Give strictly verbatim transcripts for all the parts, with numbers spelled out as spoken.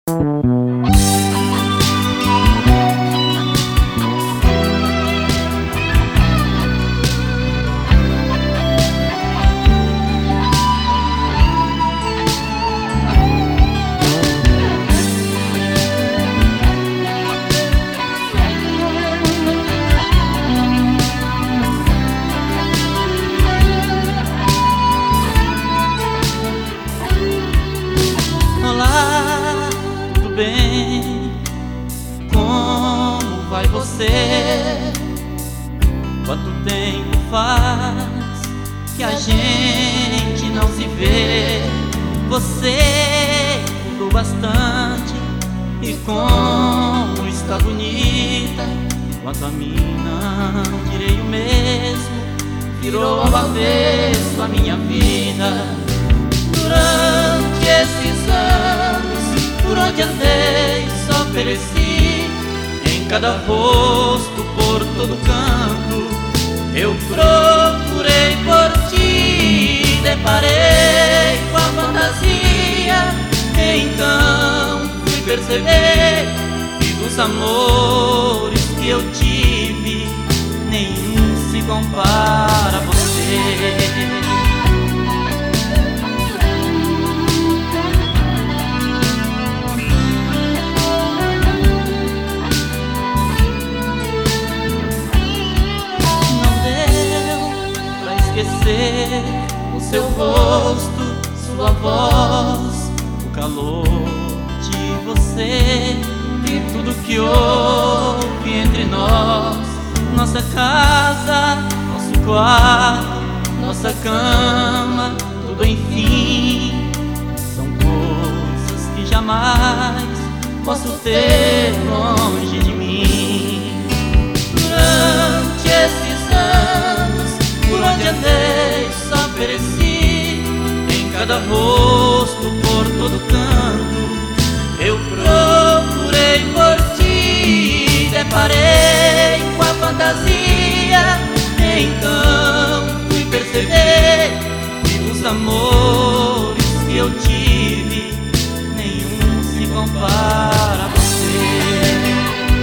Bem, como vai você? Quanto tempo faz que a gente não se vê? Você mudou bastante e como está bonita. Quanto a mim não direi o mesmo, virou ao avesso a minha vida. Durante esses anos, por onde andei só pereci, em cada rosto, por todo canto, eu procurei por ti. Deparei com a fantasia, então fui perceber que dos amores que eu tive, nenhum se compara a você. Esquecer o seu rosto, sua voz, o calor de você e tudo que houve entre nós. Nossa casa, nosso quarto, nossa cama, tudo enfim, são coisas que jamais posso ter longe de mim. Durante esses anos, por onde andei só pereci, em cada rosto, por todo canto, eu procurei por ti. Deparei com a fantasia, então fui perceber que dos amores que eu tive, nenhum se compara a você.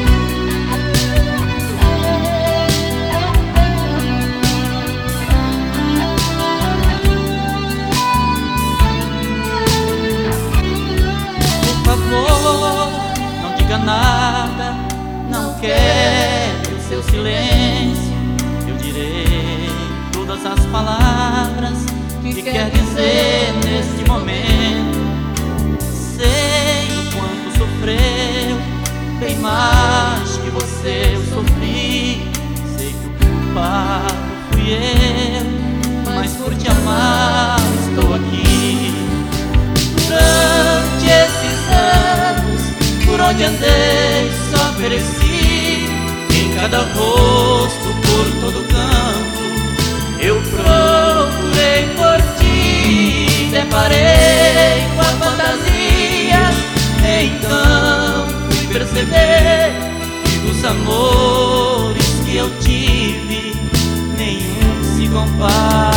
Não diga nada, não quero seu silêncio. Eu direi todas as palavras que quer dizer neste momento. Sei o quanto sofreu, bem mais que você eu sofri. Sei que o culpado fui eu, mas por te amar estou aqui. Durante esses anos, por onde andei só pereci, em cada rosto, por todo canto, eu procurei por ti. Deparei com a fantasia, então fui perceber que dos amores que eu tive, nenhum se compara.